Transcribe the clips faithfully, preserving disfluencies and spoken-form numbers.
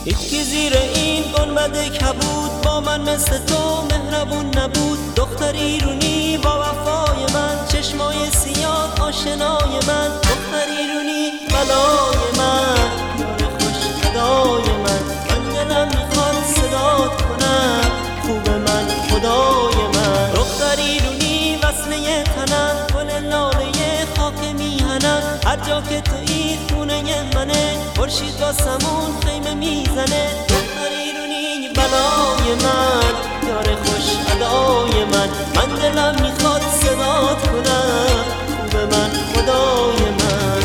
یکی زیر این گنبد کبود با من مثل تو مهربون نبود. دختر ایرونی با وفای من، چشمای سیاه آشنای من. دختر ایرونی بلای من، یار خوش ادای من. من دلم میخواد صدات کنم، خوب من خدای من. دختر ایرونی وصله تنم، گل لاله خاک میهنم. هر جا که تویی خونه منه، خورشید با سمون خیمه میزنه. دختر ایرونی بلای من، یار خوش ادای من. من دلم میخواد صدات کنم، خوب من خدای من.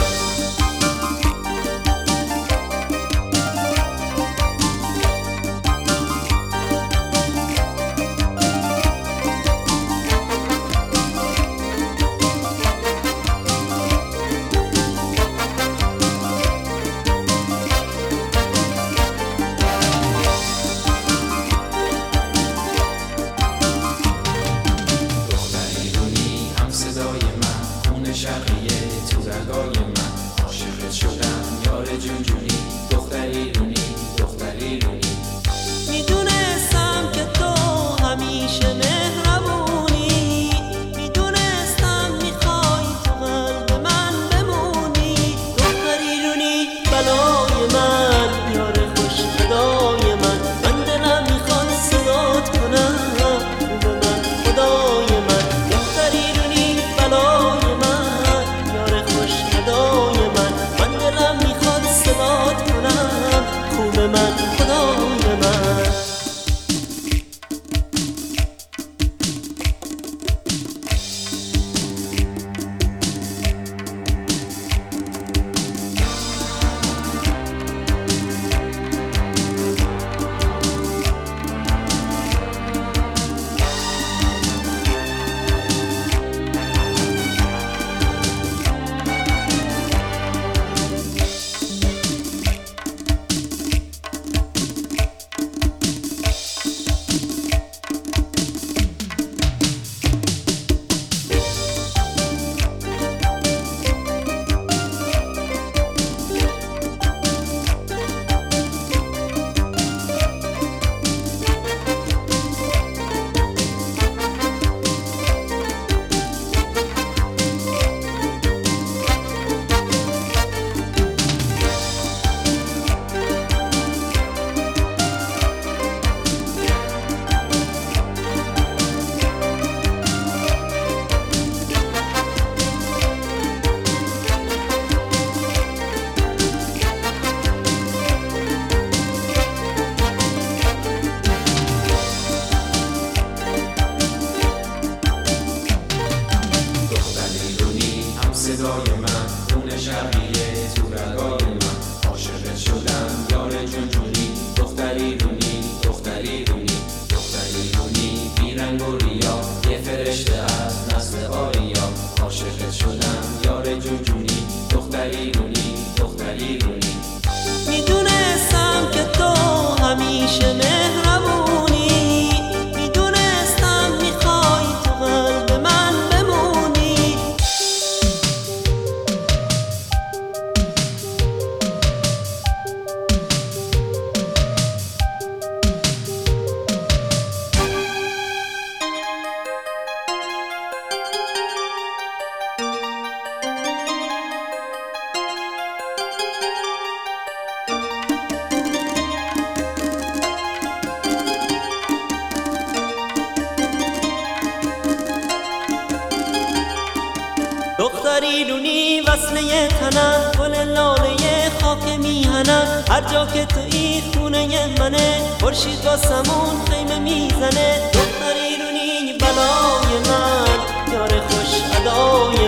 شقیه تو رگای من، عاشقت شدم یار جونجونی. دختر ایرونی، دختر ایرونی. میدونستم که تو همیشه مهربونی، میدونستم میخوای تو قلب من بمونی. دختر ایرونی بلای من، یار خوش ادای من. من دلم میخواد صدات کنم، خوب من خدای من. دختر ایرونی بلای صدات کنم، خوب من خدای من. صدای من، خون شقیه تو رگای من. عاشقت شدم یار جونجونی. دختر ایرونی، دختر ایرونی. دختر ایرونی بیرنگ و ریا، یه فرشته از نسل آریا. عاشقت شدم یار جونجونی. دختر ایرونی، دختر ایرونی. میدونستم که تو همیشه مهربونی، میدونستم میخوای تو قلب من بمونی. دختر ایرونی وصله تنم، گل لاله خاک میهنم. هر جا که تویی خونه منه، خورشید با سمون خیمه میزنه. دختر ایرونی بلای من، یار خوش ادای